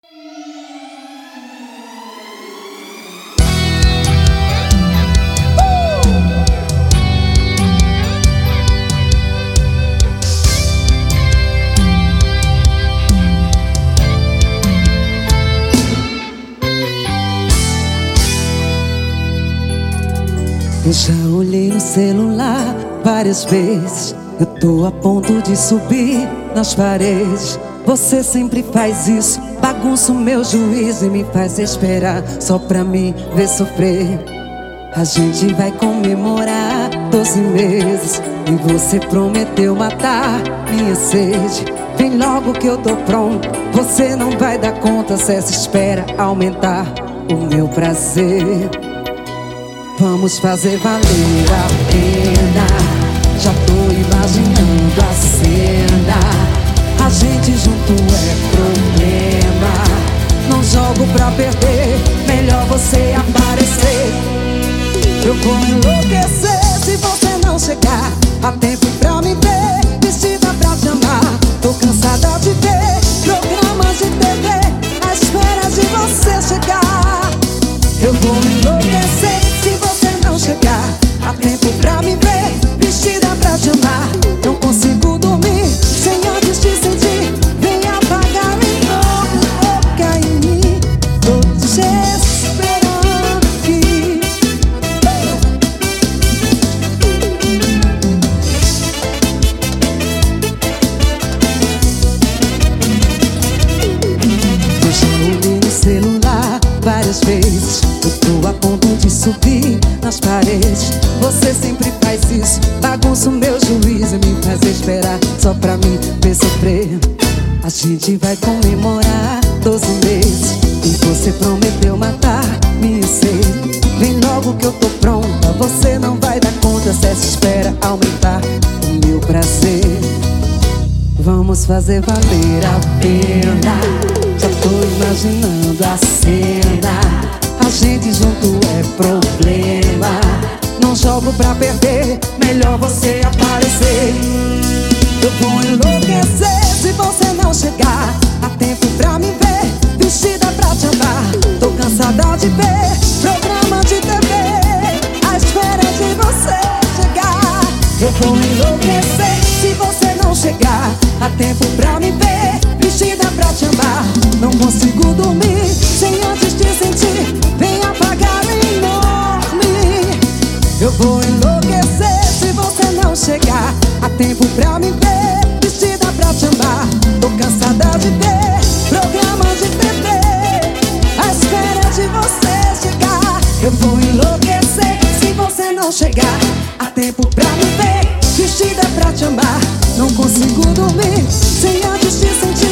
Eu já olhei no celular várias vezes. Eu tô a ponto de subir nas paredes. Você sempre faz isso, bagunça o meu juízo e me faz esperar só pra me ver sofrer. A gente vai comemorar 12 meses e você prometeu matar minha sede. Vem logo que eu tô pronto, você não vai dar conta se essa espera aumentar o meu prazer. Vamos fazer valer a pena. Já tô imaginando a cena. A gente junto é problema. Não jogo pra perder, melhor você aparecer. Eu vou enlouquecer se você não chegar a tempo pra me ver, vestida pra te amar. Tô cansada de ver programas de TV à espera de você chegar. Eu vou enlouquecer se você não chegar a tempo pra me ver, vestida pra te amar. Não consigo dormir sem antes te sentir. Vem apagar em novo, louca em mim. Tô te esperando aqui. Eu já olhei no celular várias vezes. Eu tô a ponto de subir nas paredes. Você sempre faz isso, bagunça o meu juízo e me faz esperar só pra me ver sofrer. A gente vai comemorar 12 meses e você prometeu matar minha sede. Vem logo que eu tô pronta, você não vai dar conta se essa espera aumentar o meu prazer. Vamos fazer valer a pena. Já tô imaginando a cena. A gente junto é problema. Não jogo pra perder, melhor você aparecer. Eu vou enlouquecer se você não chegar a tempo pra me ver, vestida pra te amar. Tô cansada de ver programa de TV à espera de você chegar. Eu vou enlouquecer se você não chegar a tempo pra me ver, vestida pra te amar. Não consigo dormir sem antes te sentir. Vem apagar enorme. Eu vou enlouquecer se você não chegar a tempo pra me ver, vestida pra te amar. Tô cansada de ver programas de TV à espera de você chegar. Eu vou enlouquecer se você não chegar a tempo pra me ver, vestida pra te amar. Não consigo dormir sem antes te sentir.